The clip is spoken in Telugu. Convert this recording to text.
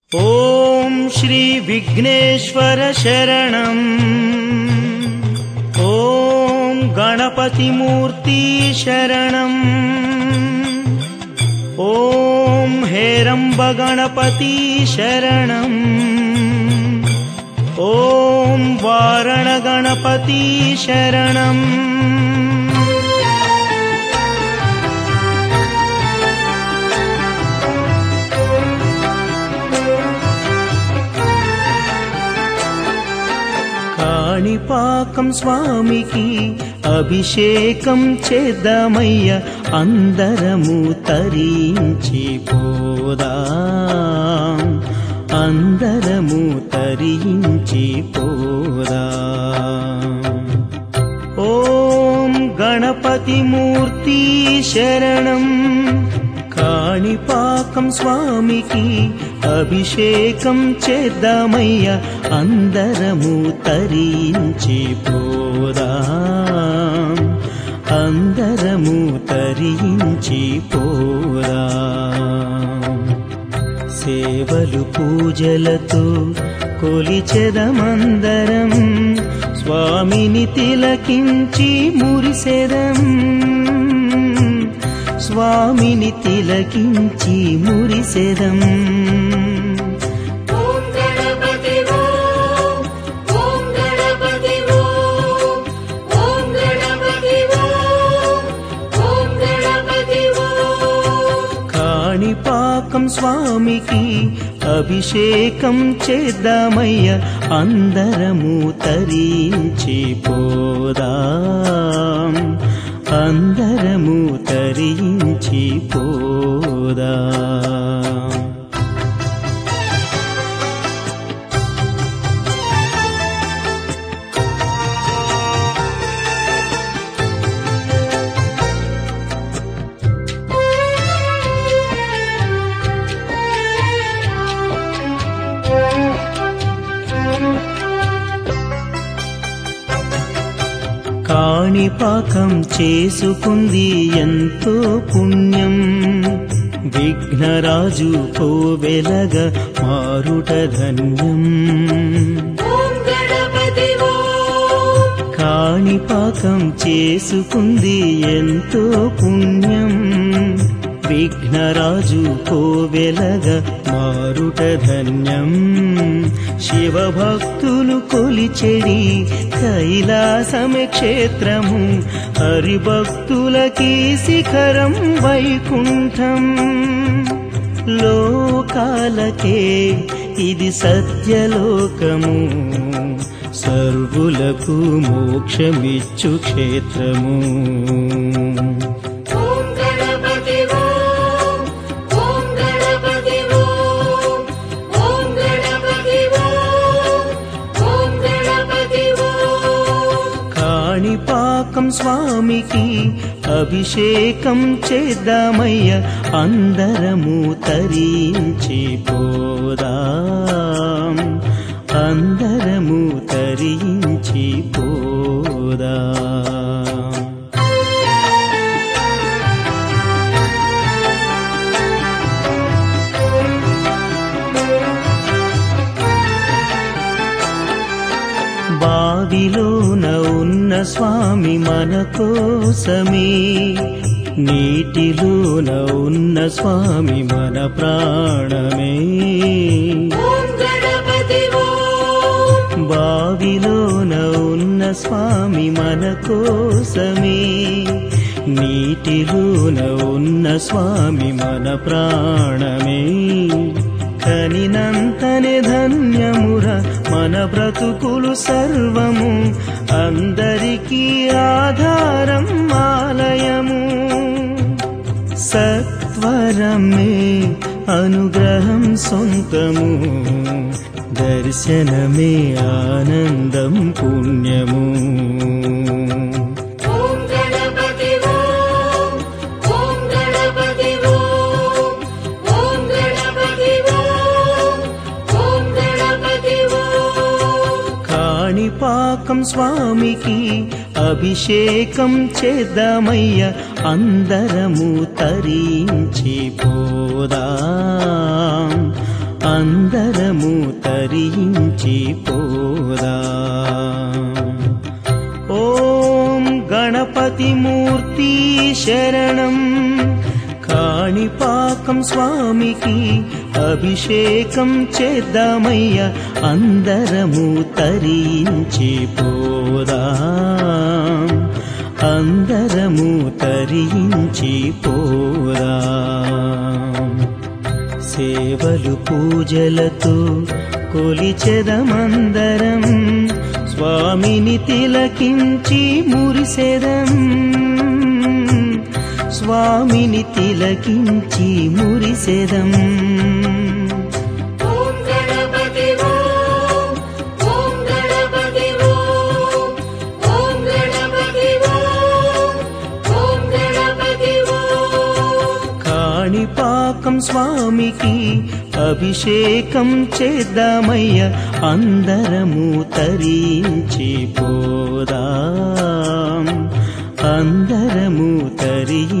ఓం శ్రీ విఘ్నేశ్వర శరణం. ఓం గణపతి మూర్తి శరణం. ఓం హేరంబ గణపతి శరణం. ఓం వారణ గణపతి శరణం. కాణిపాకం స్వామికి అభిషేకం చేద్దామయ్య, అందరము తరించి పోదాం, అందరము తరించి పోదాం. ఓం గణపతి మూర్తి శరణం. కాణిపాకం స్వామికి అభిషేకం చేద్దామయ్య, అందరము తరించి పోదాం, అందరము తరించి పోదాం. సేవలు పూజలతో కొలిచెదమందరం, స్వామిని తిలకించి మురిసెదం, స్వామిని తిలకించి మురిసెదం. కాణిపాకం స్వామికి అభిషేకం చేద్దామయ్య, అందరము తరించి పోదాం, అందరము తరించి పోదాం. కాణిపాకం చేసుకుంది ఎంతో పుణ్యం, విఘ్నరాజు కోవెలగ మారుట ధన్యం. కాణిపాకం చేసుకుంది ఎంతో పుణ్యం, విఘ్నరాజు కోవెలగ మారుట ధన్యం. శివభక్తులు కొలిచెడి కైలాసమే క్షేత్రము, హరిభక్తులకి శిఖరం వైకుంఠం. లోకాలకే ఇది సత్యలోకము, సర్వులకు మోక్షమిచ్చు క్షేత్రము. కాణిపాకం స్వామికి అభిషేకం చేద్దామయ్య, అందరము తరించి పోదాం, అందరము తరించి పోదాం. బావిలోన ఉన్న స్వామి మన కోసమే, నీటిలోన ఉన్న స్వామి మన ప్రాణమే. బావిలోన ఉన్న స్వామి మన కోసమే, నీటిలోన ఉన్న స్వామి మన ప్రాణమే. కనినంతనే ధన్యముర మన బ్రతుకులు సర్వము, అందరికీ ఆధారం ఆలయము. సత్వరమే అనుగ్రహం సొంతము, దర్శనమే ఆనందం పుణ్యము. కాణిపాకం స్వామికి అభిషేకం చేద్దామయ్య, అందరము తరించి పోదాం, అందరము తరించి పోదా. ఓం గణపతి మూర్తి శరణం. కాణిపాకం స్వామికి అభిషేకం చేద్దామయ్య, అందరము తరించి పోదాం, అందరము తరించి పోదాం. సేవలు పూజలతో కొలిచెదమందరం, స్వామిని తిలకించి మురిసెదం, స్వామిని తిలకించి మురిసెదం. కాణిపాకం స్వామికి అభిషేకం చేద్దామయ్య, అందరము తరించి పోదాం, అందరము తరించి